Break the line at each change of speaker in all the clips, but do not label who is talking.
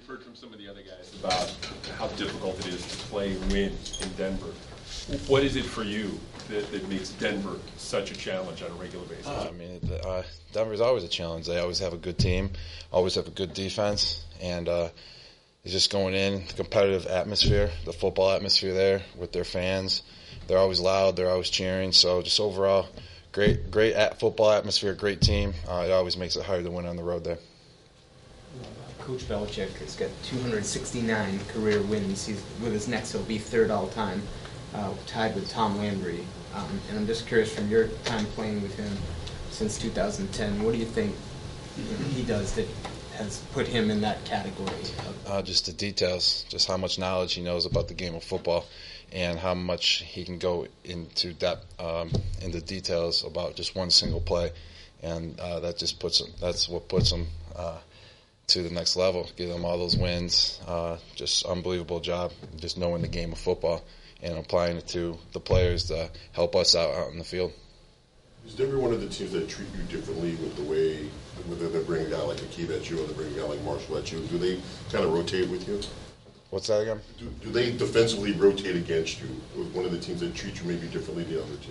heard from some of the other guys about how difficult it is to play and win in Denver. What is it for you that makes Denver such a challenge on a regular basis?
Denver's always a challenge. They always have a good team, always have a good defense, and it's just going in, the competitive atmosphere, the football atmosphere there with their fans. They're always loud, they're always cheering, so just overall, great football atmosphere, great team. It always makes it hard to win on the road there.
Coach Belichick has got 269 career wins. With his next, he'll be third all time, tied with Tom Landry. And I'm just curious, from your time playing with him since 2010, what do you think he does that has put him in that category?
Just the details, just how much knowledge he knows about the game of football, and how much he can go into depth, into details about just one single play, and that's what puts him to the next level. Give them all those wins, just unbelievable job, just knowing the game of football and applying it to the players to help us out in the field.
Is Denver one of the teams that treat you differently with the way, whether they bring a guy like Aqib at you or they bring a guy like Marshall at you? Do they kind of rotate with you? What's that again? Do they defensively rotate against you? With one of the teams that treat you maybe differently than other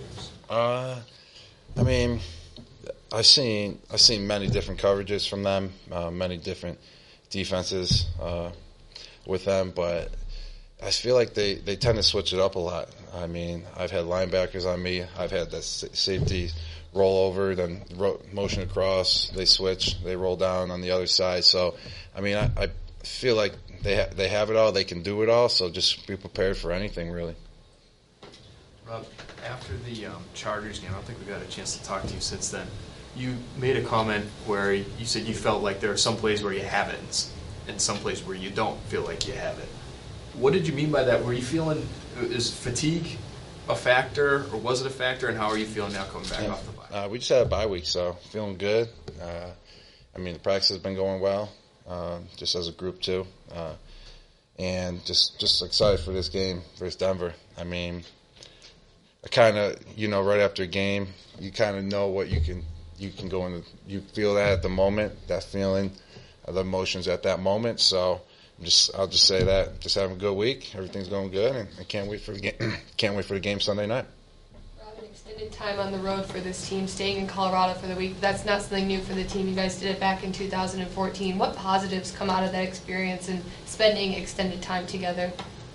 teams?
I've seen many different coverages from them, many different defenses with them, but I feel like they tend to switch it up a lot. I've had linebackers on me. I've had that safety roll over, then motion across. They switch. They roll down on the other side. So, I feel like they have it all. They can do it all. So just be prepared for anything, really.
Rob, after the Chargers game, I don't think we got a chance to talk to you since then. You made a comment where you said you felt like there are some plays where you have it and some plays where you don't feel like you have it. What did you mean by that? Were you feeling, is fatigue a factor, or was it a factor, and how are you feeling now coming back off the bye?
We just had a bye week, so feeling good. The practice has been going well, just as a group too, and just excited for this game versus Denver. I kind of, right after a game, you kind of know what you can go into. You feel that at the moment, that feeling, the emotions at that moment. So I'll just say that, just having a good week. Everything's going good, and I can't wait for the game. Can't wait for the game Sunday night.
Robin, extended time on the road for this team, staying in Colorado for the week. That's not something new for the team. You guys did it back in 2014. What positives come out of that experience and spending extended time together?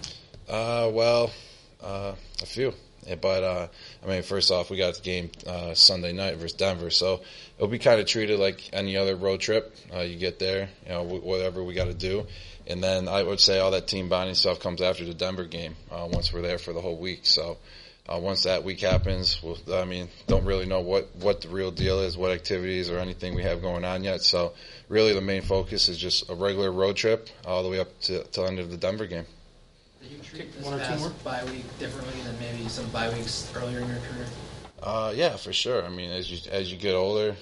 A few. But first off, we got the game Sunday night versus Denver, so it'll be kind of treated like any other road trip. You get there, whatever we got to do. And then I would say all that team bonding stuff comes after the Denver game, once we're there for the whole week. So once that week happens, don't really know what the real deal is, what activities or anything we have going on yet. So really the main focus is just a regular road trip all the way up to the end of the Denver game.
Did you treat this past bye week differently than maybe some bye weeks earlier in your career?
Yeah, for sure. As you get older,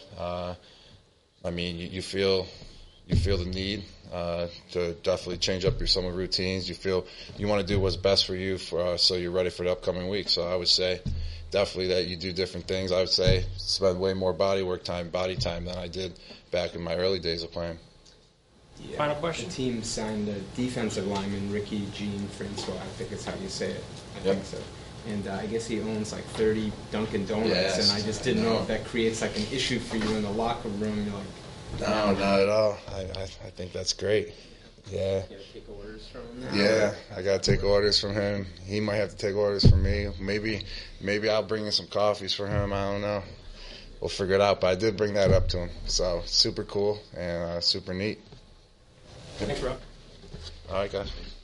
you feel the need to definitely change up your summer routines. You feel you want to do what's best for you so you're ready for the upcoming week. So I would say definitely that you do different things. I would say spend way more body time than I did back in my early days of playing.
Yeah.
Final question.
The team signed a defensive lineman, Ricky Jean Francois, I think is how you say it. I think so. And I guess he owns like 30 Dunkin' Donuts,
yes,
and I just didn't know if that creates like an issue for you in the locker room. You're like,
no, not at all. I think that's great. Yeah.
You gotta take orders from him now.
Yeah, I gotta take orders from him. He might have to take orders from me. Maybe I'll bring in some coffees for him. I don't know. We'll figure it out. But I did bring that up to him. So super cool and super neat.
Thanks, Rob.
All right, guys.